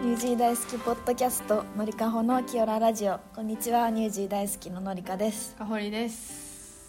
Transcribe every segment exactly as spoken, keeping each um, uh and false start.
ニュージー大好きポッドキャストのりかほのキオララジオ。こんにちは、ニュージー大好きののりかです。 かほりです。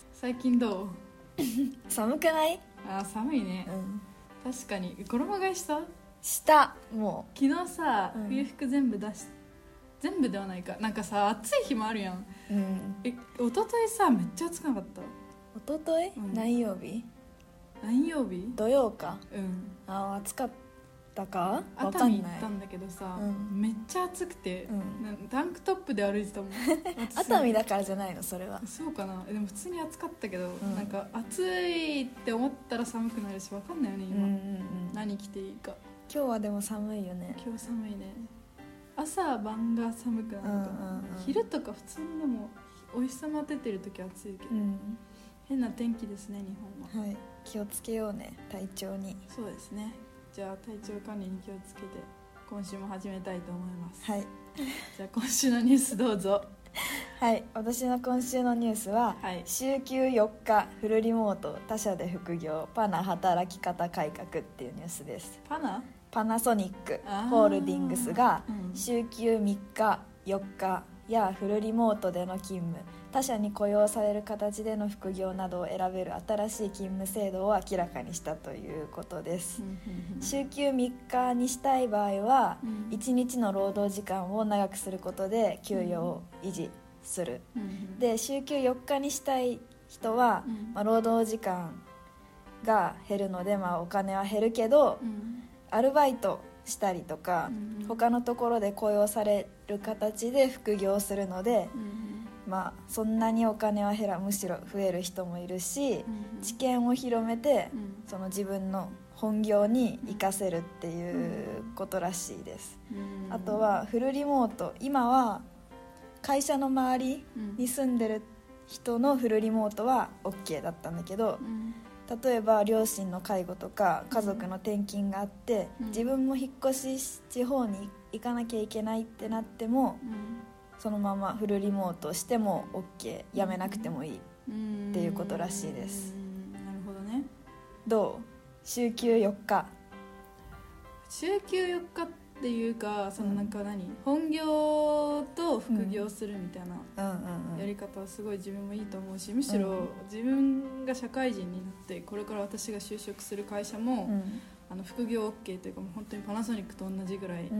最近どう？ 寒くない？ あ、寒いね、うん、確かに。衣替えした？ したもう昨日さ、 うん、 冬服全部出し全部ではないか、なんかさ暑い日もあるやん、 うん、 え一昨日さめっちゃ暑くなかった？ 一昨日、うん、何曜日？ 何曜日？ 土曜か。 うんあ、暑かったか分かんない。熱海行ったんだけどさ、うん、めっちゃ暑くて、うん、タンクトップで歩いてたもん熱海だからじゃないのそれは？ そうかな。でも普通に暑かったけど、うん、なんか暑いって思ったら寒くなるし分かんないよね今、うんうんうん、何着ていいか。 今日はでも寒いよね。 今日寒いね。朝晩が寒くなると、うんうんうん、昼とか普通にでもお日様出てる時は暑いけど、うん、変な天気ですね日本は。 はい、気をつけようね、体調に。 そうですね。じゃあ体調管理に気をつけて今週も始めたいと思います。 はいじゃあ今週のニュースどうぞ。 はい、私の今週のニュースは、はい、週休よっかフルリモート他社で副業パナ働き方改革っていうニュースです。 パナパナソニックホールディングスが週休みっかよっかやフルリモートでの勤務、他社に雇用される形での副業などを選べる新しい勤務制度を明らかにしたということです。週休みっかにしたい場合は、いちにちの労働時間を長くすることで給与を維持する。で、週休よっかにしたい人は、まあ、労働時間が減るので、まあ、お金は減るけど、アルバイトしたりとか、うん、他のところで雇用される形で副業するので、うん、まあそんなにお金は減らむしろ増える人もいるし、うん、知見を広めて、うん、その自分の本業に生かせるっていうことらしいです、うん、あとはフルリモート、今は会社の周りに住んでる人のフルリモートは OK だったんだけど、うん例えば両親の介護とか家族の転勤があって、うん、自分も引っ越し地方に行かなきゃいけないってなっても、うん、そのままフルリモートしても OK、 辞めなくてもいいっていうことらしいです。 うんなるほどね。 どう？週休よっか。 週休よっかっていうか、そのなんか何、うん、本業と副業するみたいなやり方はすごい自分もいいと思うし、むしろ自分が社会人になってこれから私が就職する会社も、うん、あの副業 OK というかもう本当にパナソニックと同じぐらいの、うん、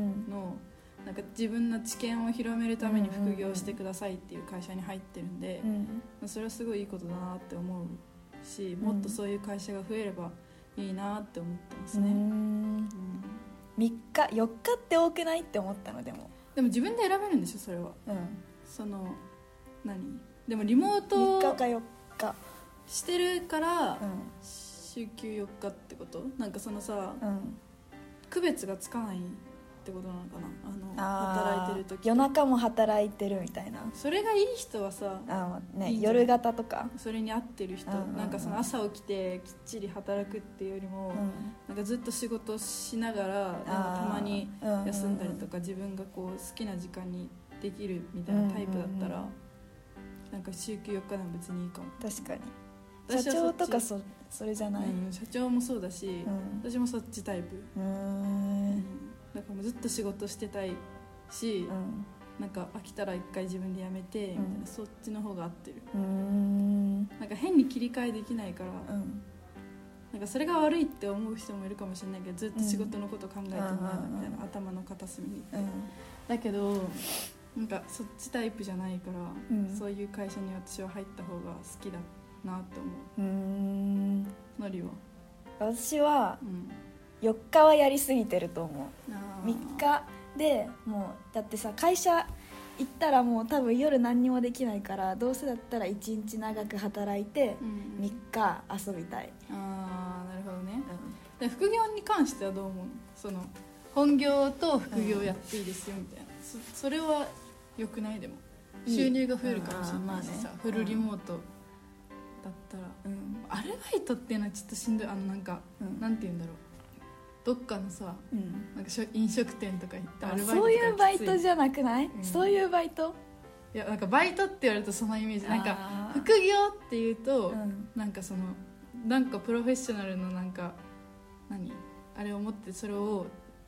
なんか自分の知見を広めるために副業してくださいっていう会社に入ってるんで、うんうん、それはすごいいいことだなって思うし、もっとそういう会社が増えればいいなって思ってますね。うんうんみっかよっかって多くないって思ったの。でもでも自分で選べるんでしょそれは、うん、その何でもリモートみっかかよっかしてるから、うん、週休よっかってこと？なんかそのさ、うん、区別がつかないってことなのかな、あの働いてる時、 夜中も働いてるみたいな。 それがいい人はさ、 あ、ね、いい夜型とかそれに合ってる人、うんうんうん、なんかその朝起きてきっちり働くっていうよりも、うん、なんかずっと仕事しながらなんかたまに休んだりとか、うんうんうん、自分がこう好きな時間にできるみたいなタイプだったら、うんうんうん、なんか週休よっかでも別にいいかも。 確かに社長とか そ, それじゃない、 うん、社長もそうだし、うん、私もそっちタイプ。うーん、うんだからもうずっと仕事してたいし、うん、なんか飽きたら一回自分で辞めて、うん、みたいなそっちの方が合ってる。うーんなんか変に切り替えできないから、うん、なんかそれが悪いって思う人もいるかもしれないけど、ずっと仕事のこと考えてもらうみたいな、うん、頭の片隅に、うん、だけどなんかそっちタイプじゃないから、うん、そういう会社に私は入った方が好きだなって思う。うーんのりは？ 私は、うんよっかはやりすぎてると思う。みっかでもうだってさ、会社行ったらもう多分夜何にもできないから、どうせだったらいちにち長く働いてみっか遊びたい、 うんうん、ああなるほどね、うん、で副業に関してはどう思うの？その本業と副業やっていいですよみたいな、うん、そ, それは良くない？でも収入が増えるかもしれないしさ、うんまあね、フルリモートだったら、うん、アルバイトっていうのはちょっとしんどい。あのなんか、うん、なんて言うんだろう、どっかのさ、うん、なんか飲食店とか行ってアルバイトとかそういうバイトじゃなくない？うん、そういうバイト？ いやなんかバイトって言われるとそのイメージ。なんか副業っていうと、うん、なんかそのなんかプロフェッショナルのなんか何あれを持ってそれをちょっと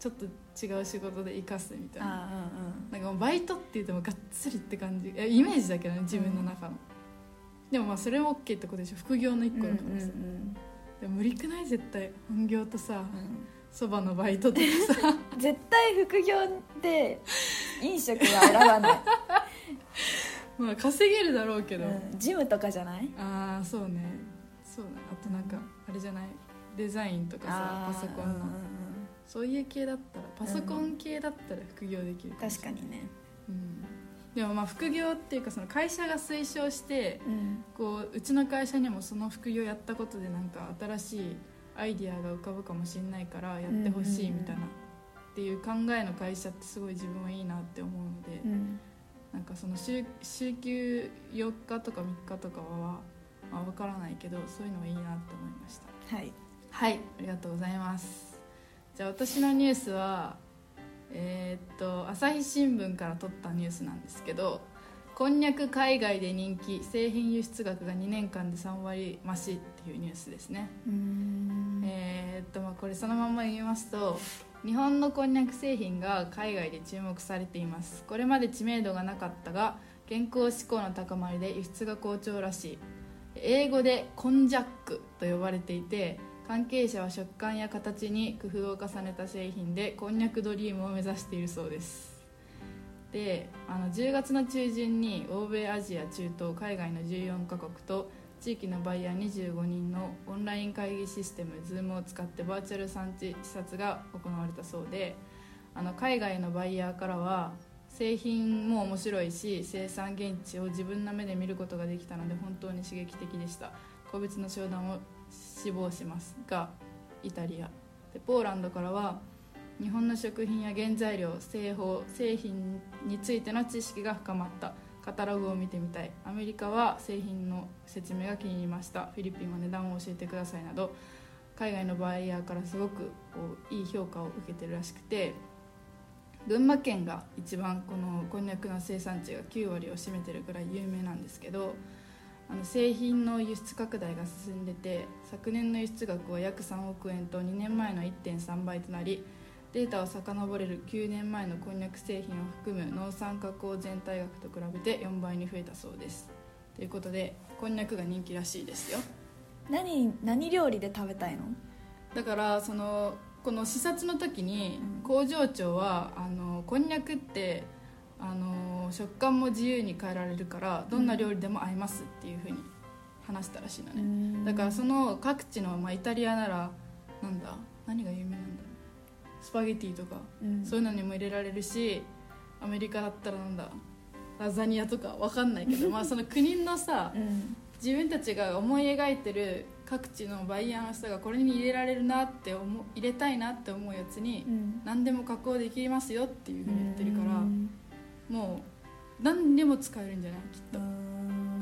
違う仕事で生かすみたいな、 あ、うんうん、 なんかもうバイトって言ってもがっつりって感じ、イメージだけどね自分の中の、うん、でもまあそれも OK ってことでしょ、副業の一個だからさ、うんうんうん、でも無理くない絶対本業とさ、そば、うん、のバイトとかさ絶対副業で飲食は選ばないまあ稼げるだろうけど、 うん、ジムとかじゃない？ ああそうね、そうね、あとなんかあれじゃない、デザインとかさ、パソコンの、うんうんうん、そういう系だったら、パソコン系だったら副業できるかもしれない、 確かにね、 うん、でもまあ副業っていうかその会社が推奨して、 うん、こううちの会社にもその副業やったことでなんか新しいアイディアが浮かぶかもしれないからやってほしいみたいなっていう考えの会社ってすごい自分はいいなって思うので、うん、なんかその 週, 週休よっかとかみっかとかは、まあ、分からないけどそういうのはいいなって思いました。 はい、 はい、ありがとうございます。じゃあ私のニュースはえー、っと朝日新聞から取ったニュースなんですけど、こんにゃく海外で人気、製品輸出額がにねんかんでさんわり増しっていうニュースですね。 うーん、 えー、っとまあこれそのまま言いますと、日本のこんにゃく製品が海外で注目されています。これまで知名度がなかったが健康志向の高まりで輸出が好調らしい。英語でコンジャックと呼ばれていて、関係者は食感や形に工夫を重ねた製品でこんにゃくドリームを目指しているそうです。で、あのじゅうがつの中旬に欧米、アジア、中東、海外のじゅうよんかこくと地域のバイヤーにじゅうごにんのオンライン会議システム Zoom を使ってバーチャル産地視察が行われたそうで、あの海外のバイヤーからは製品も面白いし生産現地を自分の目で見ることができたので本当に刺激的でした。個別の商談を志望しますがイタリアで、ポーランドからは日本の食品や原材料、製法、製品についての知識が深まった、カタログを見てみたい、アメリカは製品の説明が気に入りました、フィリピンは値段を教えてくださいなど海外のバイヤーからすごくこういい評価を受けてるらしくて、群馬県が一番このこんにゃくの生産地がきゅうわりを占めてるくらい有名なんですけど、あの製品の輸出拡大が進んでて、昨年の輸出額は約さんおくえんとにねんまえの いってんさんばいとなり、データを遡れるきゅうねんまえのこんにゃく製品を含む農産加工全体額と比べてよんばいに増えたそうです。ということでこんにゃくが人気らしいですよ。 何何料理で食べたいの？ だからそのこの視察の時に工場長は、うん、あのこんにゃくってあの食感も自由に変えられるからどんな料理でも合いますっていう風に話したらしいのね、うん、だからその各地の、まあ、イタリアならなんだ何が有名なんだろう、スパゲティとか、うん、そういうのにも入れられるし、アメリカだったらなんだラザニアとかわかんないけどまあその国のさ、うん、自分たちが思い描いてる各地のバイヤーの人がこれに入れられるなって思入れたいなって思うやつに、うん、何でも加工できますよっていう風に言ってるから、うん、もう何でも使えるんじゃないきっと、うん、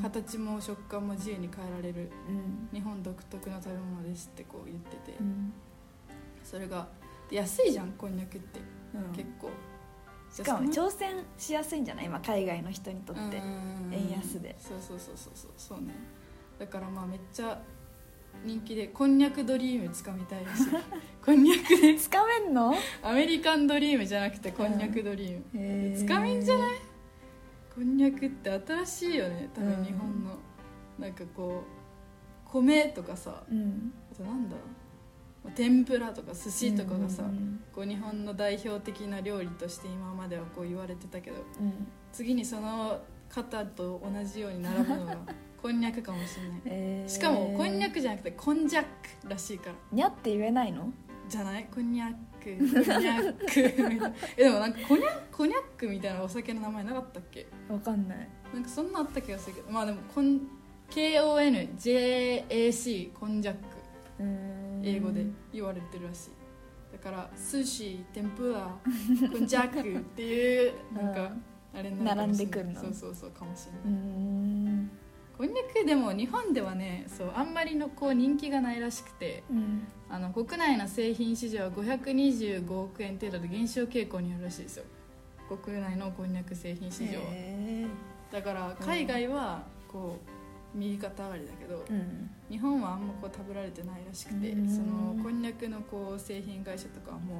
形も食感も自由に変えられる、うん、日本独特の食べ物ですってこう言ってて、うん、それが安いじゃんこんにゃくって、うん、結構しかも挑戦しやすいんじゃない今海外の人にとって円安で。 そうそうそうそうそうそうね。だからまあめっちゃ人気でこんにゃくドリームつかみたいらしいこんにゃくでつかめんの？ アメリカンドリームじゃなくてこんにゃくドリーム、うん、つかみんじゃない？こんにゃくって新しいよね多分日本の、うん、なんかこう米とかさ、うん、あとなんだ天ぷらとか寿司とかがさ、うんうんうん、こう日本の代表的な料理として今まではこう言われてたけど、うん、次にその方と同じように並ぶのがこんにゃくかもしれない、えー、しかもこんにゃくじゃなくてこんじゃくらしいから。 にゃって言えないの？ じゃないこんにゃくこんにゃくみたいなえでもなんかこにゃこにゃくみたいなお酒の名前なかったっけ？ わかんない。 なんかそんなあった気がするけど、まあでもこん ケーオーエヌジェーエーシー こんじゃく英語で言われてるらしい。だから寿司、天ぷら、こんじゃくっていうなんかあれになるかもしれない。並んでくるの。そうそうそうかもしれない。うーんこんにゃくでも日本ではねそうあんまりのこう人気がないらしくて、うん、あの国内の製品市場はごひゃくにじゅうごおくえん程度で減少傾向にあるらしいですよ国内のこんにゃく製品市場は。だから海外はこう右肩上がりだけど、うん、日本はあんまこう食べられてないらしくて、うん、そのこんにゃくのこう製品会社とかはもう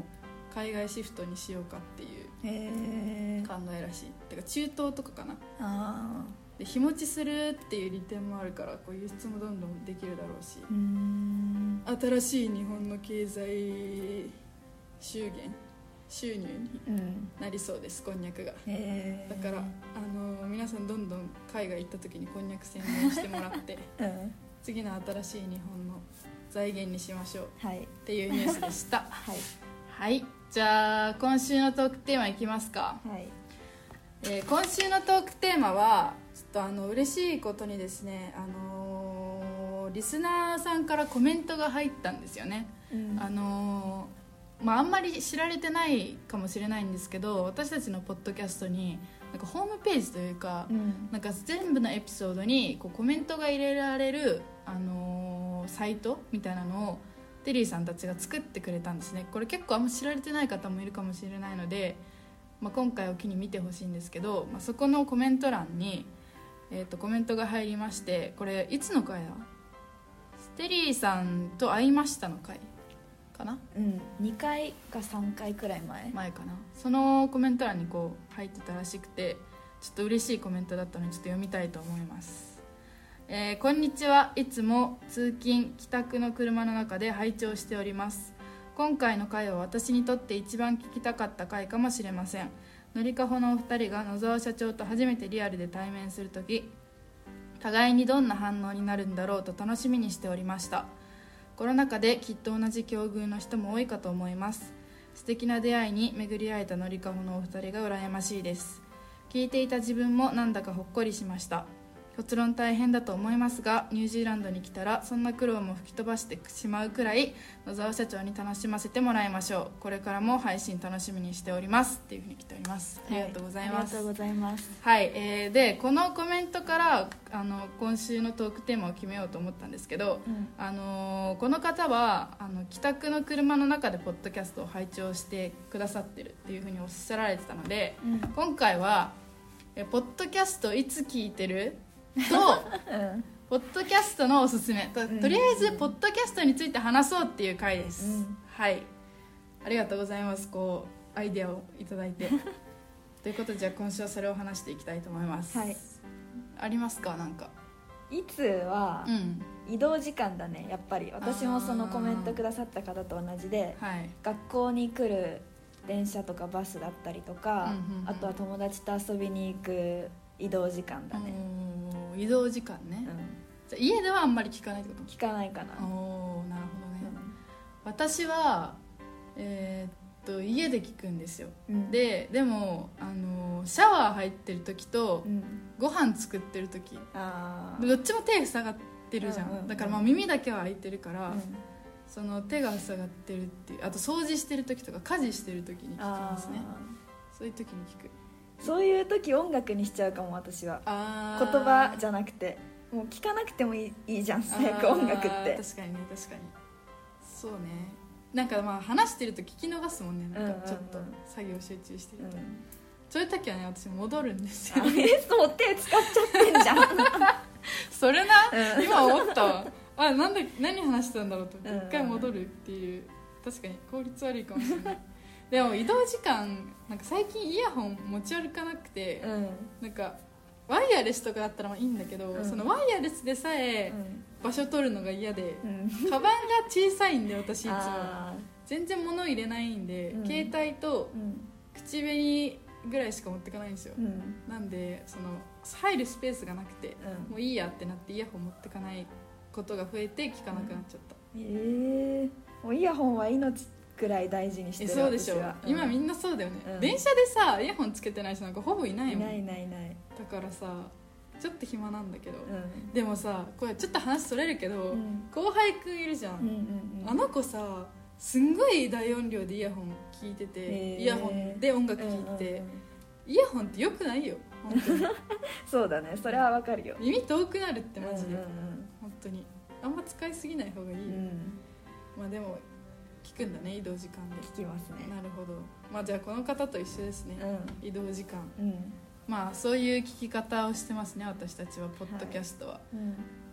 海外シフトにしようかっていう考えらしい。てか中東とかかな。 あで日持ちするっていう利点もあるから、こう輸出もどんどんできるだろうし、 うーん新しい日本の経済収源収入になりそうです、こんにゃくが。だからあの皆さんどんどん海外行った時にこんにゃく専門してもらって、うん、次の新しい日本の財源にしましょう、はい、っていうニュースでした。はい、はい、じゃあ今週のトークテーマいきますか。はい、えー、今週のトークテーマはちょっとあの嬉しいことにですね、あのー、リスナーさんからコメントが入ったんですよね。うん、あのーまあ、あんまり知られてないかもしれないんですけど、私たちのポッドキャストになんかホームページというか、うん、なんか全部のエピソードにこうコメントが入れられる、あのー、サイトみたいなのをテリーさんたちが作ってくれたんですね。これ結構あんま知られてない方もいるかもしれないので、まあ、今回を機に見てほしいんですけど、まあ、そこのコメント欄に、えー、とコメントが入りまして、これいつの回だ？テリーさんと会いましたの回かな、 うん、にかいかさんかいくらい前前かな。そのコメント欄にこう入ってたらしくて、ちょっと嬉しいコメントだったのでちょっと読みたいと思います。えー、こんにちは。いつも通勤帰宅の車の中で拝聴しております。今回の回は私にとって一番聞きたかった回かもしれません。のりかほのお二人が野沢社長と初めてリアルで対面するとき、互いにどんな反応になるんだろうと楽しみにしておりました。コロナ禍できっと同じ境遇の人も多いかと思います。素敵な出会いに巡り会えたのりかほのお二人が羨ましいです。聞いていた自分もなんだかほっこりしました。卒論大変だと思いますが、ニュージーランドに来たらそんな苦労も吹き飛ばしてしまうくらい野沢社長に楽しませてもらいましょう。これからも配信楽しみにしておりますっていうふうに来ております。ありがとうございます。 はい、ありがとうございます。 はい、えー、でこのコメントからあの今週のトークテーマを決めようと思ったんですけど、うん、あのこの方はあの帰宅の車の中でポッドキャストを拝聴してくださってるっていうふうにおっしゃられてたので、うん、今回はえポッドキャストいつ聞いてると、うん、ポッドキャストのおすすめ と, とりあえずポッドキャストについて話そうっていう回です、うん、はい、ありがとうございます。こうアイデアをいただいてということで、じゃあ今週はそれを話していきたいと思います、はい、ありますか？なんかいつは、うん、移動時間だね。やっぱり私もそのコメントくださった方と同じで、はい、学校に来る電車とかバスだったりとか、うんうんうん、あとは友達と遊びに行く移動時間だね。 移動時間ね、うん、じゃ家ではあんまり聞かないってこと？ 聞かないかな。 おー、なるほどね、うん、私は、えー、っと家で聞くんですよ、うん、で, でもあのシャワー入ってる時と、うん、ご飯作ってる時、あどっちも手塞がってるじゃん、うんうんうん、だからまあ耳だけは開いてるから、うん、その手が塞がってるっていう。あと掃除してる時とか家事してる時に聞きますね。そういう時に聞く。 そういう時音楽にしちゃうかも。私は言葉じゃなくてもう聞かなくてもい い, いいじゃん早く音楽って。 確かにね、確かにそうね。なんかまあ話してると聞き逃すもんね。なんかちょっと作業集中してると、うんうんうん、そういう時はね私戻るんですよ。 えっと手使っちゃってんじゃんそれな、うん、今思ったわ。あ、なんで何話してたんだろうと思って一回戻るっていう。確かに効率悪いかもしれないでも移動時間なんか最近イヤホン持ち歩かなくて、うん、なんかワイヤレスとかだったらまあいいんだけど、うん、そのワイヤレスでさえ場所取るのが嫌で、うん、カバンが小さいんで私いつも全然物入れないんで、うん、携帯と口紅ぐらいしか持ってかないんですよ、うん、なんでその入るスペースがなくて、うん、もういいやってなってイヤホン持ってかないことが増えて聞かなくなっちゃった、 うん、えー、もうイヤホンは命くらい大事にしてる。 そうでしょ、うん、今みんなそうだよね、うん、電車でさイヤホンつけてない人なんかほぼいないもん。 いないいないいない。 だからさちょっと暇なんだけど、うん、でもさこれちょっと話それるけど、うん、後輩くんいるじゃん、うんうんうん、あの子さすんごい大音量でイヤホン聞いてて、えー、イヤホンで音楽聞いて、うんうんうん、イヤホンってよくないよ本当にそうだね、それはわかるよ。 耳遠くなるってマジで、うんうんうん、本当にあんま使いすぎない方がいい、うん、まあでも聞くんだね移動時間で。 聞きますね。 なるほど。まあじゃあこの方と一緒ですね、うん、移動時間、うん、まあそういう聞き方をしてますね私たちはポッドキャストは、はい、うん、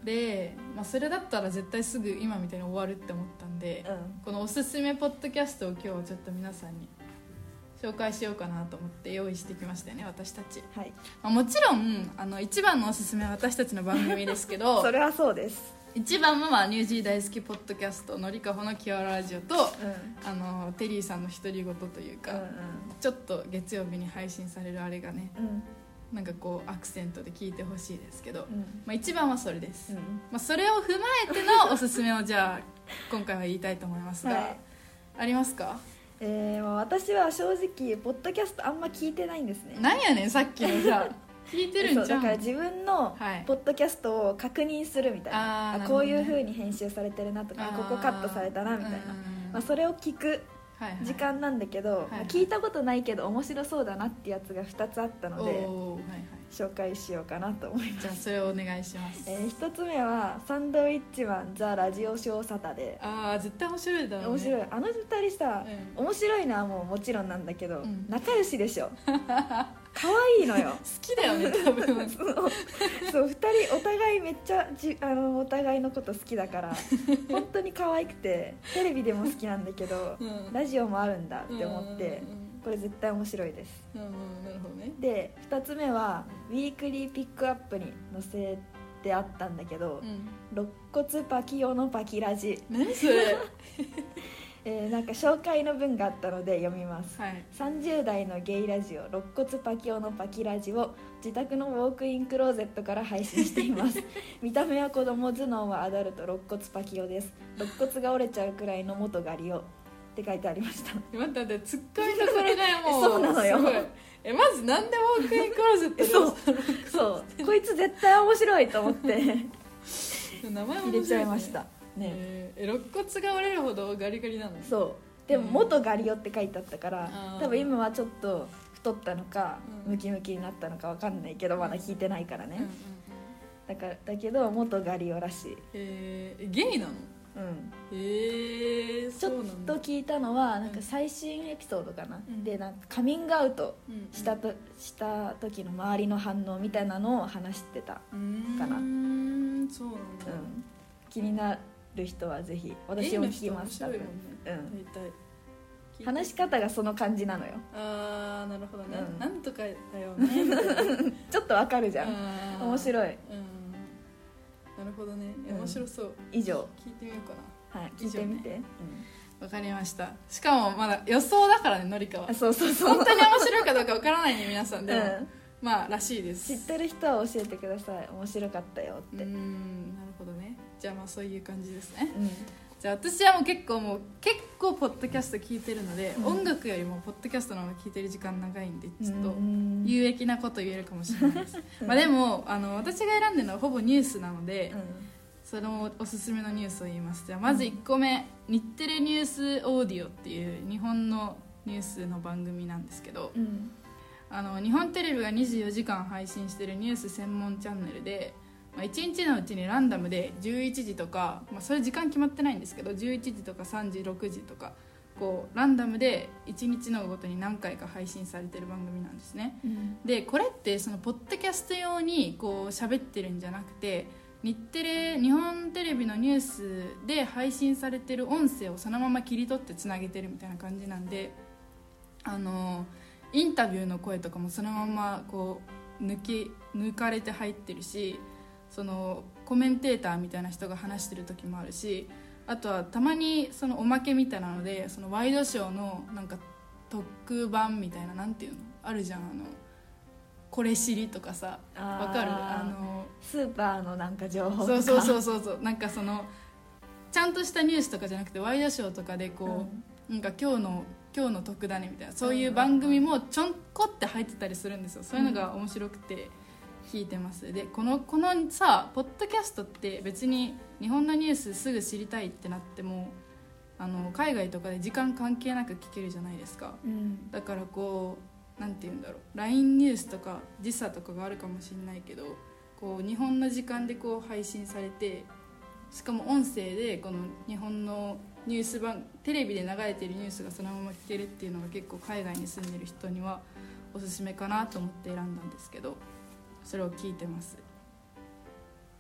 で、まあ、それだったら絶対すぐ今みたいに終わるって思ったんで、うん、このおすすめポッドキャストを今日はちょっと皆さんに紹介しようかなと思って用意してきましたよね、私たち、 はい。 まあ、もちろんあの一番のおすすめは私たちの番組ですけどそれはそうです。 一番はまあニュージー大好きポッドキャストのりかほのキワラジオと、うん、あのテリーさんの独り言というか、うんうん、ちょっと月曜日に配信されるあれがね、うんなんかこうアクセントで聞いてほしいですけど、うんまあ、一番はそれです、うんまあ、それを踏まえてのおすすめをじゃあ今回は言いたいと思いますが、はい、ありますか？ えー、私は正直ポッドキャストあんま聞いてないんですね。 なんやねんさっきのじゃあ聞いてるんじゃん。 そうだから自分のポッドキャストを確認するみたいな、はい、あこういう風に編集されてるなとかここカットされたなみたいな、まあ、それを聞く時間なんだけど、はいはいまあ、聞いたことないけど面白そうだなってやつがふたつあったので、はいはい、紹介しようかなと思います。 じゃあそれをお願いします。 えー、ひとつめはサンドウィッチマンザ・ラジオショーサタデー。 ああ絶対面白いだろうね。 面白い。あのふたりさ、うん、面白いのはもうもちろんなんだけど、うん、仲良しでしょ可愛いのよ好きだよね多分そうそうふたりお互いめっちゃじあのお互いのこと好きだから本当に可愛くてテレビでも好きなんだけど、うん、ラジオもあるんだって思って、うんうんうん、これ絶対面白いです、 うんうん、なるほどね。 でふたつめはウィークリーピックアップに載せてあったんだけど、うん、肋骨パキオのパキラジ。 何それえー、なんか紹介の文があったので読みます、はい、さんじゅう代のゲイラジオ肋骨パキオのパキラジを自宅のウォークインクローゼットから配信しています見た目は子供頭脳はアダルト肋骨パキオです。肋骨が折れちゃうくらいの元ガリオって書いてありました。 待って待ってツッコミどころがもうそうなのよ。 えまずなんでウォークインクローゼットでそうそうこいつ絶対面白いと思って名前入れちゃいましたね。えー、肋骨が折れるほどガリガリなの？ そうでも元ガリオって書いてあったから、うん、多分今はちょっと太ったのか、うん、ムキムキになったのか分かんないけどまだ聞いてないからね、うんうんうん、だからだけど元ガリオらしい。 えー、ゲイなの？うん、 へえちょっと聞いたのはなんか最新エピソードかな、うん、でなんかカミングアウトしたと、うん、した時の周りの反応みたいなのを話してたかな。 うんそうなんだ、うん、 気になる人はぜひ私も聞きました、ねうん、話し方がその感じなのよ。 ああなるほどね、うん、なんとかだよねちょっとわかるじゃん。面白い、うん、 なるほどね面白そう、うん、 以上聞いてみようかな。はい聞いてみて、ねうん、わかりました。しかもまだ予想だからねのりかは。 そうそうそう本当に面白いかどうかわからないね皆さんでも、うんまあらしいです。 知ってる人は教えてください。面白かったよって。 うーんなるほどね。じゃあまあそういう感じですね、うん、じゃあ私はもう結構もう結構ポッドキャスト聞いてるので、うん、音楽よりもポッドキャストの方が聞いてる時間長いんでちょっと有益なこと言えるかもしれないです、うん、まあでもあの私が選んでるのはほぼニュースなので、うん、そのおすすめのニュースを言います。じゃあまずいっこめ、うん、日テレニュースオーディオっていう日本のニュースの番組なんですけど、うんあの日本テレビがにじゅうよじかん配信してるニュース専門チャンネルで、まあ、いちにちのうちにランダムでじゅういちじとか、まあ、それ時間決まってないんですけどじゅういちじとかさんじろくじとかこうランダムでいちにちのごとに何回か配信されてる番組なんですね、うん、でこれってそのポッドキャスト用にこう喋ってるんじゃなくて日テレ日本テレビのニュースで配信されてる音声をそのまま切り取ってつなげてるみたいな感じなんであのインタビューの声とかもそのままこう 抜き、抜かれて入ってるしそのコメンテーターみたいな人が話してる時もあるしあとはたまにそのおまけみたいなのでそのワイドショーのなんか特番みたいななんていうのあるじゃんあのこれ知りとかさわかるあのスーパーのなんか情報とかそうそうそうそうなんかそのちゃんとしたニュースとかじゃなくてワイドショーとかでこう、うん、なんか今日の今日の得だねみたいなそういう番組もちょんこって入ってたりするんですよ。そういうのが面白くて聞いてます。でこのこのさポッドキャストって別に日本のニュースすぐ知りたいってなってもあの海外とかで時間関係なく聞けるじゃないですか、うん、だからこうなんて言うんだろう ライン ニュースとか時差とかがあるかもしれないけどこう日本の時間でこう配信されてしかも音声でこの日本のニュース番テレビで流れているニュースがそのまま聞けるっていうのが結構海外に住んでる人にはおすすめかなと思って選んだんですけどそれを聞いてます。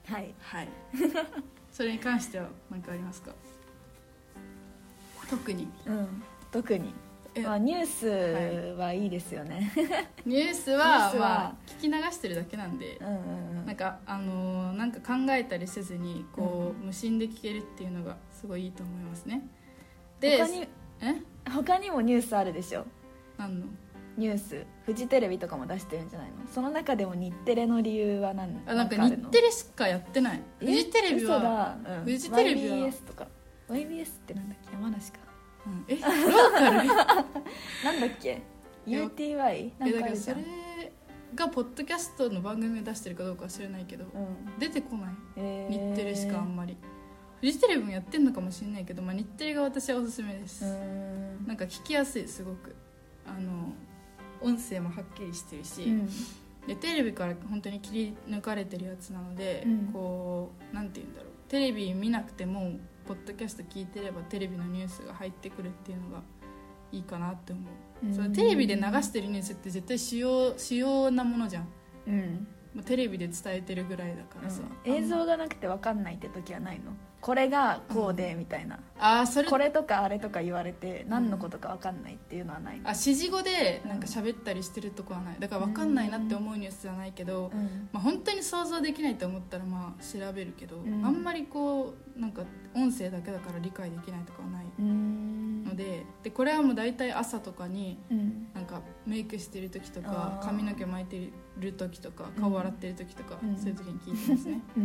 はい、 はい、それに関しては何かありますか？特に、 うん、特に、まあ、ニュースはいいですよね、はい、 ニュースは、まあ、聞き流してるだけなんで、うんうんうん、なんか、あのー、なんか考えたりせずにこう、うん、無心で聞けるっていうのがすごいいいと思いますね。で、 他にえ他にもニュースあるでしょ。 何のニュース？フジテレビとかも出してるんじゃないの？その中でも日テレの理由は何？ あ、なんか日テレしかやってない。フジテレビは、 うん、 フジテレビはワイビーエス とか ワイビーエス ってなんだっけ？山梨か、 うん、えローカルなんだっけ ユーティーワイ？ なんかあるじゃん。 それがポッドキャストの番組を出してるかどうかは知らないけど、うん、出てこない、えー、日テレしかあんまり。フジテレビもやってんのかもしれないけど、まあ、日テレが私はおすすめです。なんか聞きやすい、すごくあの音声もはっきりしてるし、うん、でテレビから本当に切り抜かれてるやつなので、うん、こうなんて言うんだろう、テレビ見なくてもポッドキャスト聞いてればテレビのニュースが入ってくるっていうのがいいかなって思う、うん、そのテレビで流してるニュースって絶対主要、主要なものじゃん、うん、テレビで伝えてるぐらいだからさ、 うん、映像がなくて分かんないって時はないの？これがこうでみたいな、うん、 あそれこれとかあれとか言われて何のことか分かんないっていうのはないの？ あ、指示語でなんか喋ったりしてるとこはない。だから分かんないなって思うニュースじゃないけど、うん、まあ、本当に想像できないと思ったらまあ調べるけど、うん、あんまりこうなんか音声だけだから理解できないとかはないので、でこれはもう大体朝とかになんかメイクしてる時とか、髪の毛巻いてる時とか、顔洗ってる時とか、うん、そういう時に聞いてますね、うん、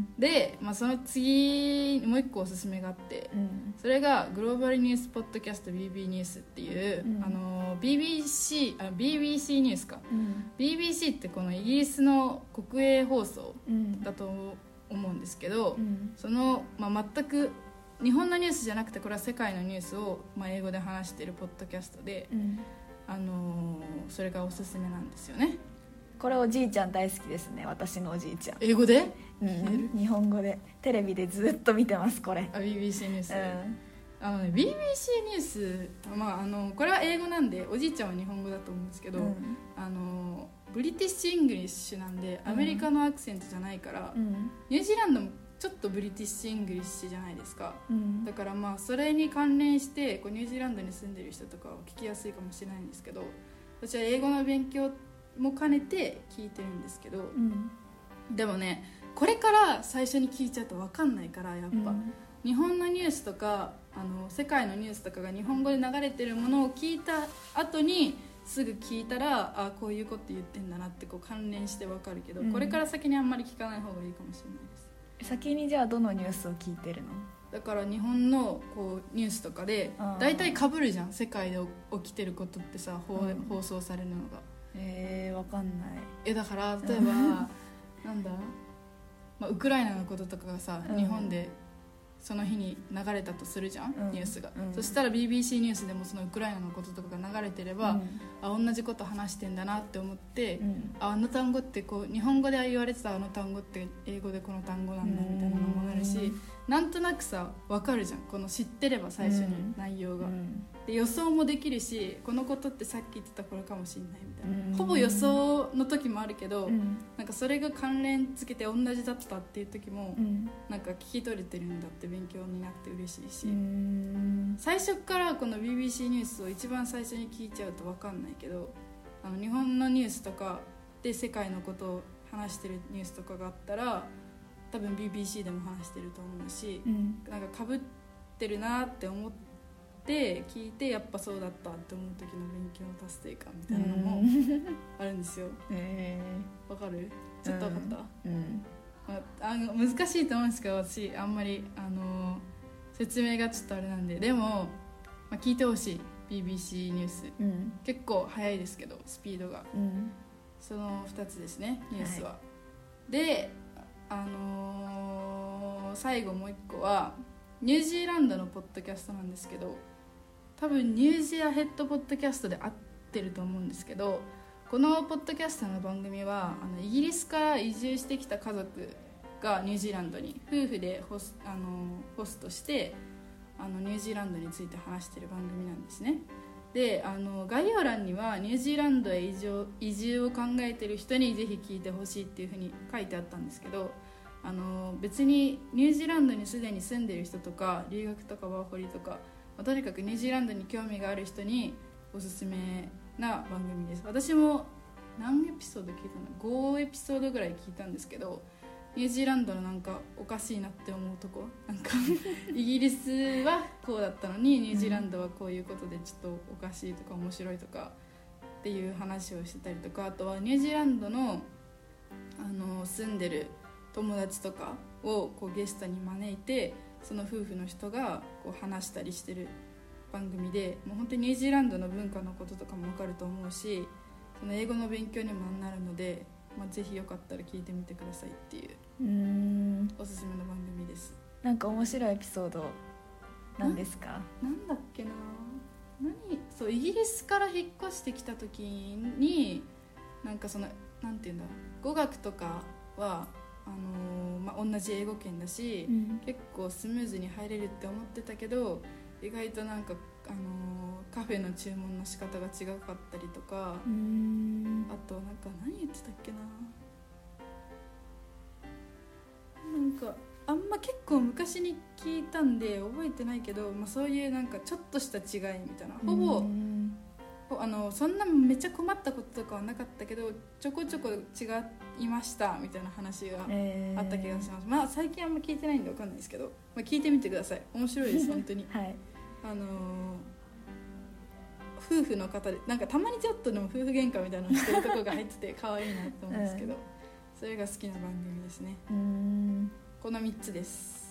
で、まあ、その次もう一個おすすめがあって、うん、それがグローバルニュースポッドキャスト ビービー ニュースっていう、うん、あの ビービーシー あ ビービーシー ニュースか、うん、ビービーシー ってこのイギリスの国営放送だと思うんですけど、うん、その、まあ、全く日本のニュースじゃなくてこれは世界のニュースを、まあ、英語で話しているポッドキャストで、うん、あのー、それがおすすめなんですよね。 これおじいちゃん大好きですね、私のおじいちゃん。 英語で、 うん、日本語でテレビでずっと見てますこれ。 あ ビービーシー ニュース、うん、あのね ビービーシー ニュース、まあ、あのこれは英語なんでおじいちゃんは日本語だと思うんですけど、うん、あのブリティッシュ・イングリッシュなんでアメリカのアクセントじゃないから、うん、ニュージーランドもちょっとブリティッシュ・イングリッシュじゃないですか、うん、だからまあそれに関連してこうニュージーランドに住んでる人とかは聞きやすいかもしれないんですけど、私は英語の勉強も兼ねて聞いてるんですけど、うん、でもねこれから最初に聞いちゃうと分かんないからやっぱ、うん、日本のニュースとかあの世界のニュースとかが日本語で流れてるものを聞いた後にすぐ聞いたらあこういうこと言ってんだなってこう関連して分かるけど、うん、これから先にあんまり聞かない方がいいかもしれないです。 先にじゃあどのニュースを聞いてるの？ だから日本のこうニュースとかで大体被るじゃん、世界で起きてることってさ、うん、放送されるのが。 えー、わかんない。 えだから例えばなんだ、まあ、ウクライナのこととかがさ、うん、日本でその日に流れたとするじゃん、うん、ニュースが、うん、そしたら ビービーシー ニュースでもそのウクライナのこととかが流れてれば、うん、あ同じこと話してんだなって思って、うん、ああの単語ってこう日本語で言われてたあの単語って英語でこの単語なんだみたいなのもなるし、なんとなくさ分かるじゃん、この知ってれば最初に内容が、うん、で予想もできるし、このことってさっき言ってたこれかもしれないみたいな、うん、ほぼ予想の時もあるけど、うん、なんかそれが関連つけて同じだったっていう時も、うん、なんか聞き取れてるんだって勉強になって嬉しいし、うん、最初からこの ビービーシー ニュースを一番最初に聞いちゃうと分かんないけど、あの日本のニュースとかで世界のことを話してるニュースとかがあったら多分 ビービーシー でも話してると思うし、うん、なんか被ってるなって思って聞いてやっぱそうだったって思う時の勉強の達成感みたいなのもあるんですよ。えー、わかる？ちょっとわかった、うんうんまあ、あの難しいと思うんですけど、私あんまりあの説明がちょっとあれなんで、でも、まあ、聞いてほしい ビービーシー ニュース、うん、結構早いですけどスピードが、うん、そのふたつですねニュースは、はい、であのー、最後もう一個はニュージーランドのポッドキャストなんですけど、多分ニュージアヘッドポッドキャストで合ってると思うんですけど、このポッドキャストの番組はあのイギリスから移住してきた家族がニュージーランドに夫婦でホス、あのホストしてあのニュージーランドについて話している番組なんですね。であの概要欄にはニュージーランドへ移住、移住を考えている人にぜひ聞いてほしいっていうふうに書いてあったんですけど、 あの別にニュージーランドにすでに住んでる人とか留学とかワーホリとか、まあ、とにかくニュージーランドに興味がある人におすすめな番組です。私も何エピソード聞いたのごエピソードぐらい聞いたんですけど、ニュージーランドのなんかおかしいなって思うとこなんかイギリスはこうだったのにニュージーランドはこういうことでちょっとおかしいとか面白いとかっていう話をしてたりとか、あとはニュージーランドの、あの住んでる友達とかをこうゲストに招いて、その夫婦の人がこう話したりしてる番組で、もう本当にニュージーランドの文化のこととかも分かると思うし、その英語の勉強にもなるので、まあ、ぜひよかったら聞いてみてくださいっていううーんおすすめの番組です。 なんか面白いエピソードなんですか？ なんだっけな、何そうイギリスから引っ越してきた時になんかそのなんていうんだ語学とかはあのーまあ、同じ英語圏だし、うん、結構スムーズに入れるって思ってたけど、意外となんか、あのー、カフェの注文の仕方が違かったりとか、うーんあとなんか何言ってたっけな、なんかあんま結構昔に聞いたんで覚えてないけど、まあ、そういうなんかちょっとした違いみたいな、ほぼあのそんなめっちゃ困ったこととかはなかったけどちょこちょこ違いましたみたいな話があった気がします、えー、まあ最近あんま聞いてないんで分かんないですけど、まあ、聞いてみてください。面白いです本当に、はい、あのー、夫婦の方でなんかたまにちょっとでも夫婦喧嘩みたいなのしてるとこが入ってて可愛いなと思うんですけど、うん、それが好きな番組ですね。うーんこのみっつです。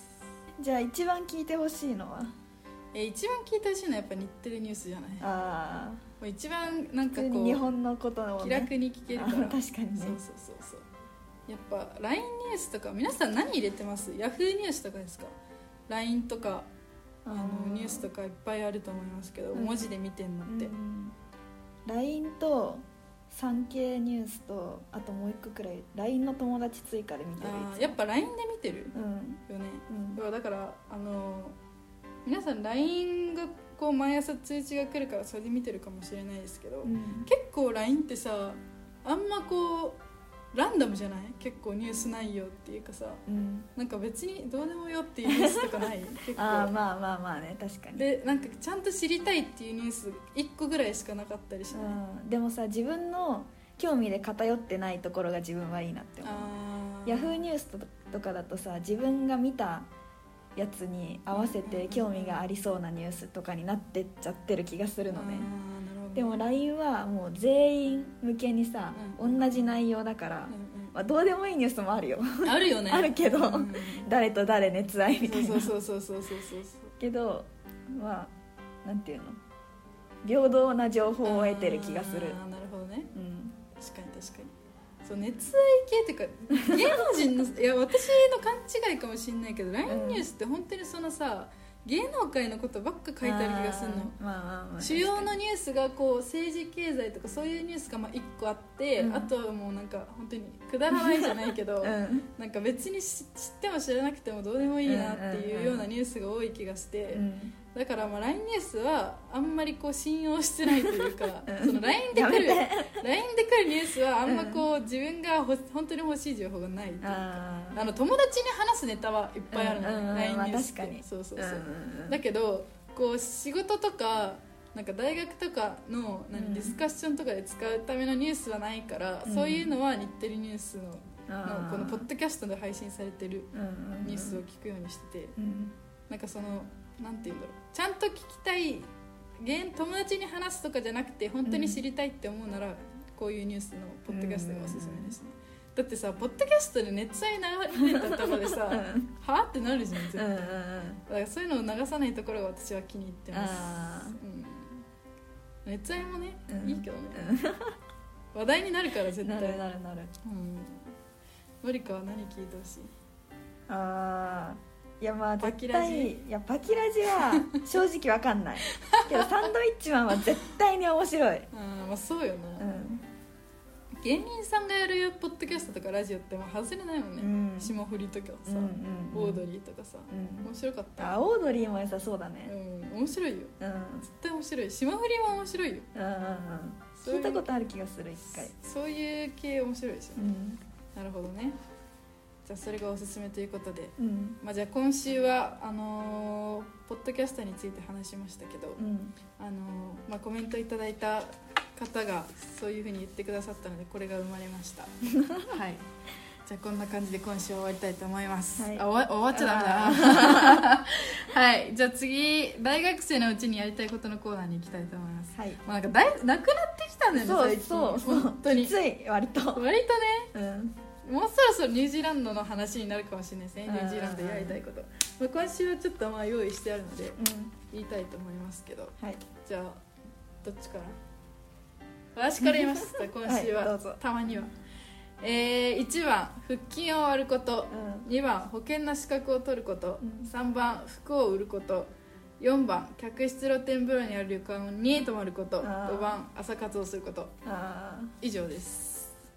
じゃあ一番聞いてほしいのはえ一番聞いてほしいのはやっぱ日テレニュースじゃない？ああ、一番なんかこう日本のことを、ね、 気楽に聞けるから。確かにね。 そうそうそうそう。やっぱ ライン ニュースとか皆さん何入れてます？ヤフーニュースとかですか？ ライン とかあのニュースとかいっぱいあると思いますけど、うん、文字で見てんのって、うん、 ライン とサンケイニュースとあともう一個くらい ライン の友達追加で見てる。 あやっぱ ライン で見てる、うん、よね、うん、だからあの皆さん ライン がこう毎朝通知が来るからそれで見てるかもしれないですけど、うん、結構 ライン ってさあんまこうランダムじゃない？結構ニュース内容っていうかさ、うん、なんか別にどうでもよっていうニュースとかない結構あまあまあまあね、確かに。 でなんかちゃんと知りたいっていうニュースいっこぐらいしかなかったりしない？ うん、でもさ自分の興味で偏ってないところが自分はいいなって思う。ヤフーニュースとかだとさ自分が見たやつに合わせて興味がありそうなニュースとかになってっちゃってる気がするのね。でも ライン はもう全員向けにさ、うん、同じ内容だから、うんうんまあ、どうでもいいニュースもあるよあるよねあるけど、うん、誰と誰熱愛みたいなそうそうそうそうそうそうけどまあなんていうの平等な情報を得てる気がする。 ああなるほどね、うん、確かに確かにそう熱愛系っていうか芸能人のいや私の勘違いかもしれないけど ライン ニュースって本当にそのさ芸能界のことばっか書いてある気がするの、まあまあまあ、主要のニュースがこう政治経済とかそういうニュースがまあいっこあって、うん、あとはもうなんか本当にくだらないじゃないけど、うん、なんか別に知っても知らなくてもどうでもいいなっていうようなニュースが多い気がして、うんうんだからまあ ライン ニュースはあんまりこう信用してないというか、うん、その ライン で来る ライン で来るニュースはあんまこう自分がほ本当に欲しい情報がないというか、あの友達に話すネタはいっぱいあるの、うんうん、ライン ニュースって、まあ、確かにそうそうそう、うんうん、だけどこう仕事とかなんか大学とかの何ディスカッションとかで使うためのニュースはないから、うん、そういうのは日テレニュースののこのポッドキャストで配信されてるニュースを聞くようにしてて、うんうん、なんかそのなんていうんだろうちゃんと聞きたい友達に話すとかじゃなくて本当に知りたいって思うなら、うん、こういうニュースのポッドキャストがおすすめですね、うん、だってさポッドキャストで熱愛流れたとこでさ、うん、はぁってなるじゃん絶対、うん、だからそういうのを流さないところが私は気に入ってます、うん、熱愛もね、うん、いいけどね、うん、話題になるから絶対なるなるなる、 うん、のりかは何聞いてほしい？ あーいやまあ絶対いやパキラジは正直わかんないけどサンドイッチマンは絶対に面白い。あまあそうよな、うん、芸人さんがやるポッドキャストとかラジオってもう外れないもんね、うん、霜降りとかさ、うんうんうん、オードリーとかさ、うん、面白かった。 あオードリーも良さそうだね、 うん、面白いよ、うん、絶対面白い。霜降りも面白いよ、うんうんうん、 聞いたことある気がする一回。 そういう系面白いでしょ、うん、なるほどね。 じゃあそれがおすすめということで、 うんまあ、じゃあ今週はあのー、ポッドキャストについて話しましたけど、 うんあのーまあ、コメントいただいた方がそういうふうに言ってくださったのでこれが生まれましたはいじゃあこんな感じで今週は終わりたいと思います、はい、あ終わ、終わっちゃダメだなはいじゃあ次大学生のうちにやりたいことのコーナーに行きたいと思います、はい、もうなんかだいなくなってきたんだよねそう最近そうそう本当にきつい割と割とね、うんもうそろそろニュージーランドの話になるかもしれないですね。ニュージーランドでやりたいこと、まあ、今週はちょっとまあ用意してあるので、うん、言いたいと思いますけど、はい、じゃあどっちから私から言います今週は、はい、たまには、えー、いちばん腹筋を割ること、うん、にばん保険の資格を取ること、うん、さんばん服を売ること、よんばん客室露天風呂にある旅館に泊まること、ごばん朝活をすること。以上です。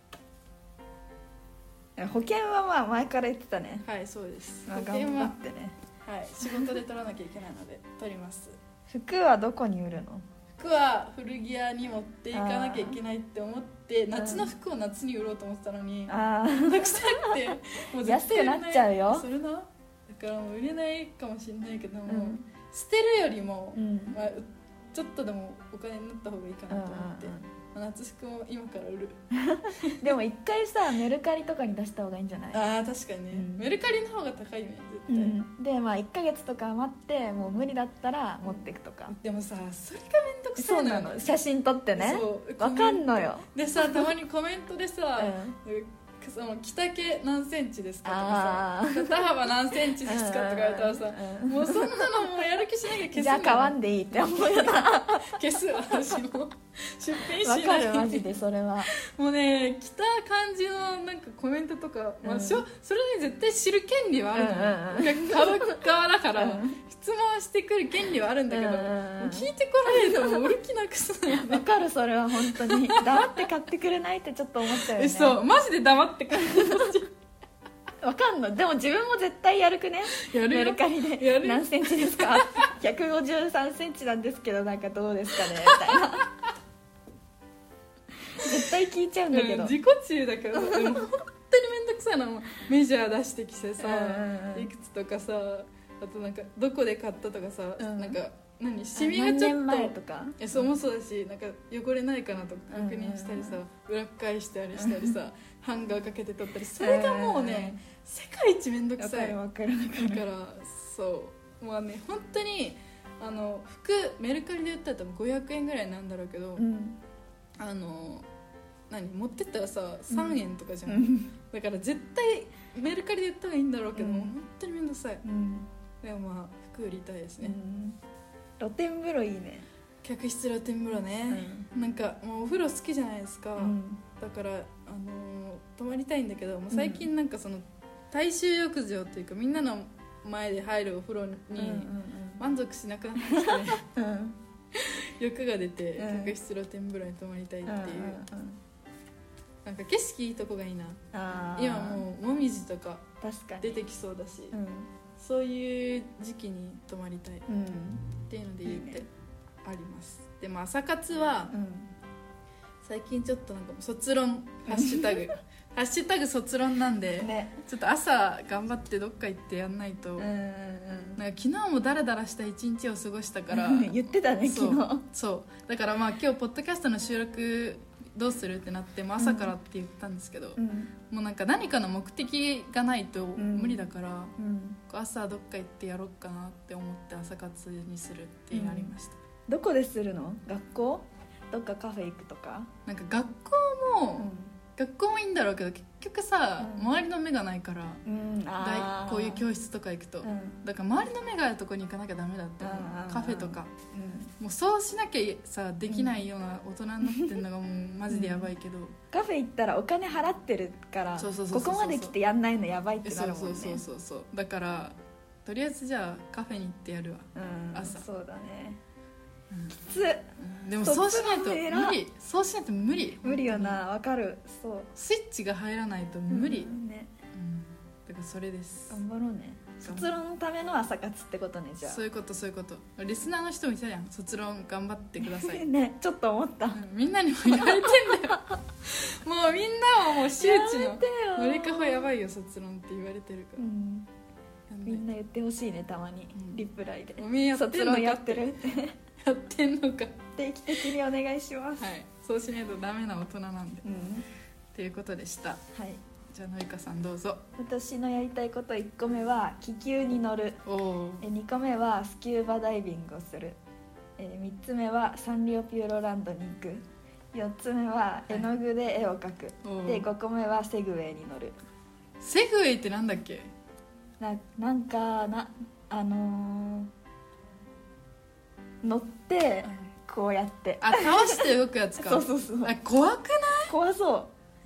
保険はまあ前から言ってたね。 はいそうです。 保険は頑張ってね、 はい、仕事で取らなきゃいけないので取ります。 服はどこに売るの？ 服は古着屋に持っていかなきゃいけないって思って夏の服を夏に売ろうと思ってたのにあめんどくさくてもう安くなっちゃうよ。 それなだからもう売れないかもしれないけども、うん、捨てるよりも、うんまあ、ちょっとでもお金になった方がいいかなと思って、うんうんうん夏服も今から売るでも一回さメルカリとかに出した方がいいんじゃない？ ああ確かにね、うん、メルカリの方が高いよね絶対、うん、 でまあいっかげつとか待ってもう無理だったら持っていくとか。 でもさそれがめんどくさいのよ。 そうなの写真撮ってね分かんのよ。 でさたまにコメントでさ、うんその着丈何センチですかとかさ肩幅何センチですかとか言われたらさもうそんなのもうやる気しなきゃ消す。 じゃあ買わんでいいって思うよな消す私も出品しない。 わかるマジでそれはもうね着た感じのなんかコメントとか、まあ、うん、それに絶対知る権利はあるの、うんうん、買う側だから、うん、質問してくる権利はあるんだけど、うん、もう聞いてこないともう売る気なくすのよね。 わかるそれは本当に黙って買ってくれないってちょっと思っちゃうよね。 そうマジで黙って買ってほしい。 わかんのでも自分も絶対やるくね。 やるメルカリで何センチですかひゃくごじゅうさんセンチなんですけどなんかどうですかねみたいな絶対聞いちゃうんだけど、 うん、自己中だからでも本当に面倒くさいなメジャー出してきてさ、うん、いくつとかさあとなんかどこで買ったとかさ、うん、なんか何シミがちょっと何年前とかえそうもそうだしなんか汚れないかなとか確認したりさ、うん、裏返したりしたりさハンガーかけて撮ったりそれがもうね、うん、世界一面倒くさい。 わかるわかるだからそうまあね本当にあの服メルカリで売ったら多分ごひゃくえんぐらいなんだろうけど、うん、あの何持ってったらささんえんとかじゃん、うん、だから絶対メルカリで売ったらいいんだろうけど、うん、本当に面倒くさい、うん、でもまあ服売りたいですね、うん、 露天風呂いいね。 客室露天風呂ね、うん、なんかもうお風呂好きじゃないですか、うん、だから、あのー、泊まりたいんだけどもう最近なんかその大衆浴場というかみんなの前で入るお風呂に満足しなくなってきて、うん、欲が出て、うん、客室露天風呂に泊まりたいっていう、うんうんうん、なんか景色いいとこがいいな。今もうもみじとか出てきそうだし、うん、そういう時期に泊まりたいっていうので言ってあります。でも朝活は、うん、最近ちょっとなんか卒論ハッシュタグハッシュタグ卒論なんで、ね、ちょっと朝頑張ってどっか行ってやんないと、うんうんうん、なんか昨日もダラダラした一日を過ごしたから言ってたね昨日。 そうだからまあ今日ポッドキャストの収録どうするってなっても朝からって言ったんですけど、うん、もうなんか何かの目的がないと無理だから、うん、朝どっか行ってやろうかなって思って朝活にするってなりました、うん、 どこでするの？学校？どっかカフェ行くとか？ なんか学校も、うん学校もいいんだろうけど結局さ、うん、周りの目がないから、うん、あこういう教室とか行くと、うん、だから周りの目があるとこに行かなきゃダメだって思う。カフェとか、うん、もうそうしなきゃさできないような大人になってるのがもうマジでやばいけど、うん、 カフェ行ったらお金払ってるからここまで来てやんないのやばいってなるもんね。 そうそうそうそうだからとりあえずじゃあカフェに行ってやるわ、うん、朝。 そうだねきつ、 うん、でもそうしないと無理そうしないと無理無理よな。わかる。そうスイッチが入らないと無理、うんねうん、だからそれです。 頑張ろうね。 卒論のための朝活ってことね。じゃあそういうことそういうこと。リスナーの人もいたじゃん、卒論頑張ってくださいね、ちょっと思った、 うん、みんなにも言われてんだよもうみんなはもう周知ののりかほやばいよ卒論って言われてるから、うん、 みんな言ってほしいね、たまに、うん、リプライでおめえやってんのか卒論やってるやってんのか定期的にお願いします。 はい、そうしないとダメな大人なんで、 うん、 っていうことでした。 はい、 じゃあのりかさんどうぞ。 私のやりたいこといっこめは気球に乗る。えにこめはスキューバダイビングをする。えみっつめはサンリオピューロランドに行く。よっつめは絵の具で絵を描く、はい、でごこめはセグウェイに乗る。 セグウェイってなんだっけ。 な, なんかなあのー、乗ってこうやってあ倒して動くやつかそうそうそう。 あ怖くない。 怖そう。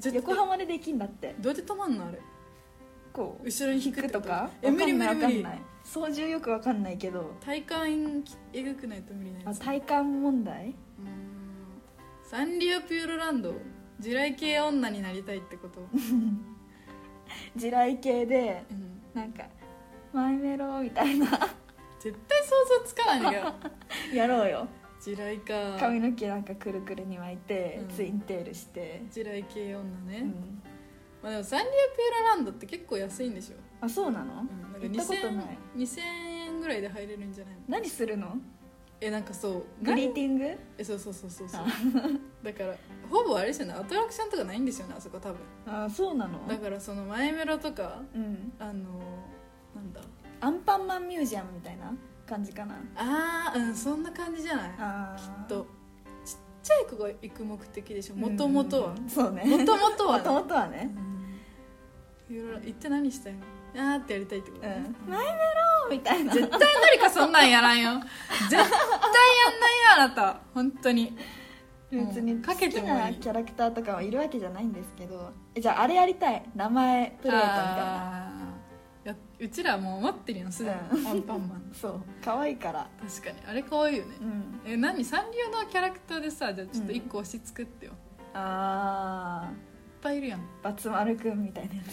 横浜でできんだって。 どうやって止まんのあれ。こう後ろに引くとか。 え無理無理無理。 操縦よくわかんないけど体感えぐくないと無理なやつ。 あ体感問題。うん、 サンリオピューロランド地雷系女になりたいってこと地雷系で、うん、なんかマイメロみたいな絶対想像つかないんだけどやろうよ。 地雷か。 髪の毛なんかくるくるに巻いて、うん、ツインテールして地雷系女ね、うん、まあ、でもサンリオピューロランドって結構安いんでしょ。 あ、そうなの、うん、なんか行ったことない。にせんえんぐらいで入れるんじゃないの。 何するの。 えなんかそうグリーティング。 えそうそうそうそうそうだからほぼあれですよね、アトラクションとかないんですよねあそこ多分。 あ、そうなの。 だからそのマイメロとか、うん、あのなんだアンパンマンミュージアムみたいな感じかな。 あー、うん、そんな感じじゃない。あきっとちっちゃい子が行く目的でしょもともとは。 そうね、 もともとはもともとはね、 うん、行って何したいの。あーってやりたいってこと、ね、 うん、マイメロみたいな。 絶対のりかそんなんやらんよ絶対やんないよあなた本当に。 別に好きなキャラクターとかはいるわけじゃないんですけど、えじゃああれやりたい、名前プレートみたいな。 やうちらもう待ってるよすでに、うん、アンパンマンそう可愛いから。 確かにあれ可愛いよね、うん、え何サンリオのキャラクターでさ、じゃあちょっと一個推し作ってよ、うん、あーいっぱいいるやん。 バツ丸くんみたいなや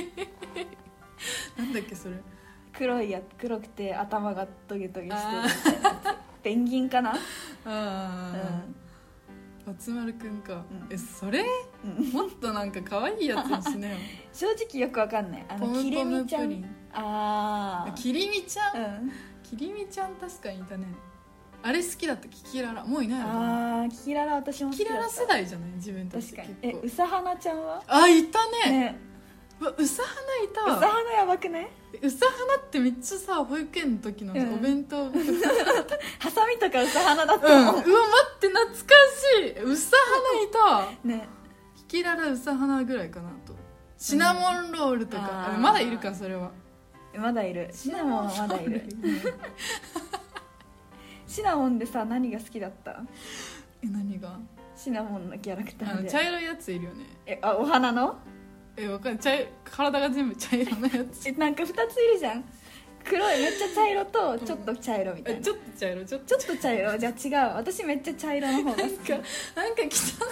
つなんだっけそれ。 黒いや黒くて頭がトゲトゲしてるみたいなやつペンギンかな。ああ、うん、松丸くんか、うん、えそれ、うん、もっとなんか可愛いやつにしなよ正直よくわかんない。あのきりみちゃん。 ああきりみちゃん、うん、きりみちゃん確かにいたね。あれ好きだった。キキララもういないのかな。 ああキキララ私も好きだった。 キキララ世代じゃない自分たち。 確かに。えうさはなちゃんは。 あいたね。ねうわうさはないたわ。 うさはなやばくね。 うさはなってめっちゃさ保育園の時のお弁当、うん、 ハサミとかうさはなだったもん、うん、うわ待って懐かしい。うさはないたね。キキララうさはなぐらいかなと。シナモンロールとか、うん、まだいるかそれは。 まだいる。シナモンはまだいるシナモンでさ何が好きだった？ え何が？ シナモンのキャラクターで茶色いやついるよね。 えあお花の？ えわかんない。茶体が全部茶色のやつえなんかふたついるじゃん。黒いめっちゃ茶色とちょっと茶色みたいな、うん、 ちょっと茶色ちょっとちょっと茶色。じゃあ違う。私めっちゃ茶色の方が好き。なんかなんか汚い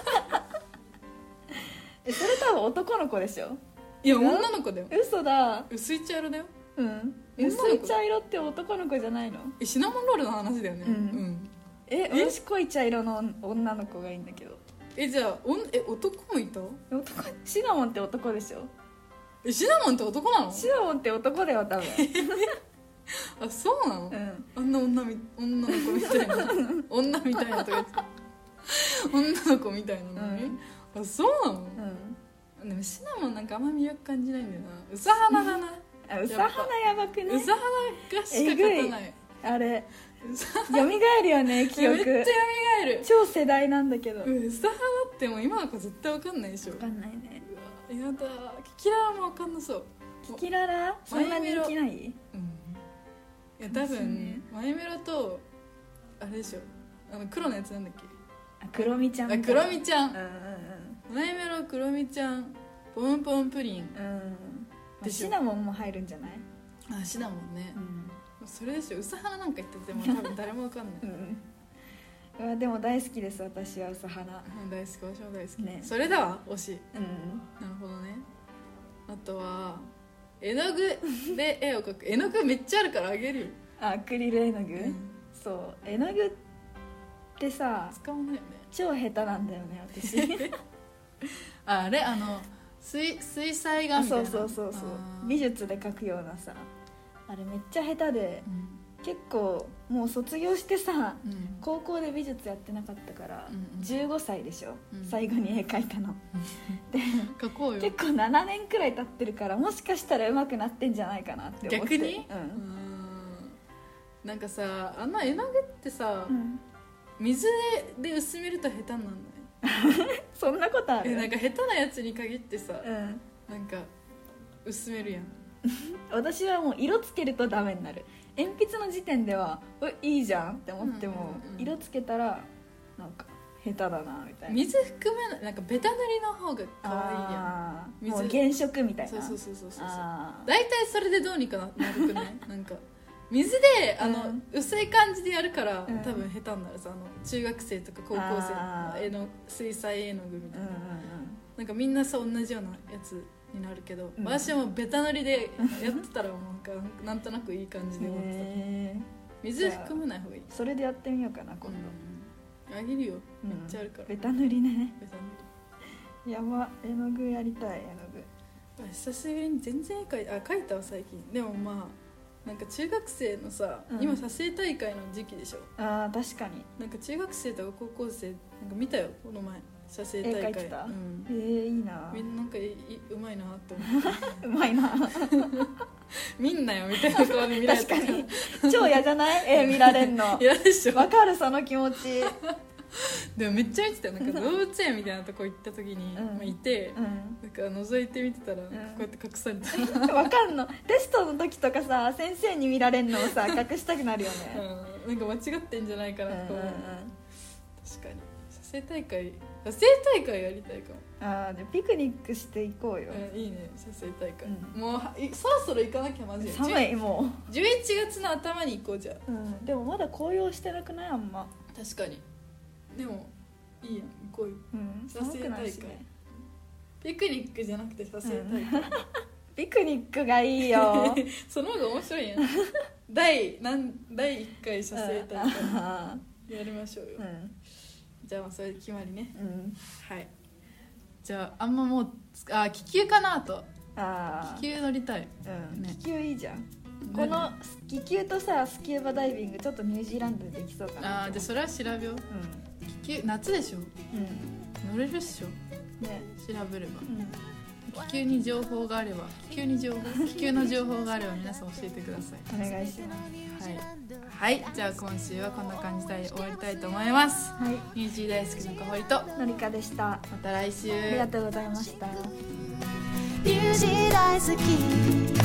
えそれ多分男の子でしょ。 いや女の子だよ。 嘘だ。 薄い茶色だよ。 うん薄い茶色って男の子じゃないの？ えシナモンロールの話だよね。うん、うん、 え私濃い茶色の女の子がいいんだけど。 えじゃあおんえ男もいた？ 男シナモンって男でしょ。 えシナモンって男なの？ シナモンって男だよ多分あそうなの、うん、あんな女み女の子みたいな女みたいなとか言って女の子みたいなのに、うん、あそうなの、うん、でもシナモンなんかあんま魅力感じないんだよな。うさはなだなあうさはなやばくね。 うさはながしか勝たない。 あれよみがえるよね記憶。 めっちゃよみがえる。 超世代なんだけど。 うさはなってもう今の子絶対わかんないでしょ。 わかんないね。 やだキキララもわかんなそう。 キキララそんな人気ない？うん、いや多分、ね、マイメロとあれでしょあの黒のやつなんだっけ。 あクロミちゃん。 あクロミちゃん、うんうんうん、 マイメロクロミちゃんポンポンプリン、 うん、シナモンも入るんじゃない？ あシナモンね、うん、それでしょ。うさはななんか言ってても多分誰もわかんない、 うん、でも大好きです私はうさはな、 うん、大好き。私も大好き、ね、それだわ推し、うん、なるほどね。あとは絵の具で絵を描く。絵の具めっちゃあるからあげるよ。 あ、アクリル絵の具、うん、そう絵の具ってさ使わないよね。 超下手なんだよね私あ, あれあの 水, 水彩画みたいな。 そうそうそうそう、美術で描くようなさ、あれめっちゃ下手で、うん、結構もう卒業してさ、うん、高校で美術やってなかったから、うん、じゅうごさいでしょ、うん、最後に絵描いたので描こうよ。 結構ななねんくらい経ってるから、もしかしたら上手くなってんじゃないかなって思って。 逆に、 うん、 なんかさ、あの絵の具ってさ、うん、水で薄めると下手になんない？ そんなことある？ なんか下手なやつに限ってさ、うん、なんか薄めるやん私はもう色つけるとダメになる。鉛筆の時点ではいいじゃんって思っても、うんうんうん、色つけたらなんか下手だなみたいな。 水含めない、なんかベタ塗りの方が可愛いやん。 もう原色みたいな。 そうそうそうそうそう。大体それでどうにかなるくないなんか水であの、うん、薄い感じでやるから、うん、多分下手になるさ、あの中学生とか高校生の絵の水彩絵の具みたいな、うんうんうん、なんかみんなそう同じようなやつになるけど、うん、私はもうベタ塗りでやってたらもうなんかなんとなくいい感じで思ってた。水含めない方がいい。 それでやってみようかな今度、うん、あげるよ、めっちゃあるから、 ベタ塗りね。 ベタ塗りやば、絵の具やりたい。絵の具久しぶりに全然絵描いた。あ、描いたわ最近。でもまあなんか中学生のさ、うん、今写生大会の時期でしょ。 あー確かに。 なんか中学生とか高校生なんか見たよこの前、写生大会。 絵描いてた、うん、えー、いいな。 みんななんかいうまいなって思ってうまいなみんなよみたいな顔で見られた。 確かに超嫌じゃない絵見られんの。 嫌でしょ。 わかるその気持ちでもめっちゃ見てたよ。なんか動物園みたいなとこ行った時に、うんまあ、いて、うん、なんか覗いて見てたら、うん、こうやって隠された。 わかんの。テストの時とかさ、先生に見られるのをさ隠したくなるよね、 うん、なんか間違ってんじゃないかなと思う、うんうんうん、確かに写生大会写生大会やりたいかも。 あー、でピクニックしていこうよ、 うん、いいね写生大会、うん、もうそろそろ行かなきゃマジで。 寒い。もうじゅういちがつの頭に行こうじゃ、 うん、でもまだ紅葉してなくない？あんま。 確かに。でもいいやん、行こうよ、うん、写生大会、ね、ピクニックじゃなくて写生大会、うん、 ピクニックがいいよその方が面白いやん第何第いっかい写生大会やりましょうよ、うん、じゃあそれで決まりね、うん、はい。じゃああんまもうあ気球かなと。あ気球乗りたい、 うんね、気球いいじゃん。この気球とさスキューバダイビングちょっとニュージーランドでできそうかな。 あじゃあそれは調べよう、うん、気球夏でしょ、うん、乗れるっしょ、ね、調べれば、うん、気球に情報があれば気球に情報気球の情報があれば皆さん教えてください。お願いします。 はい、はい、じゃあ今週はこんな感じで終わりたいと思います、はい、ニュージー大好きのかほりとのりかでした。また来週。 ありがとうございました。 ニュージー大好き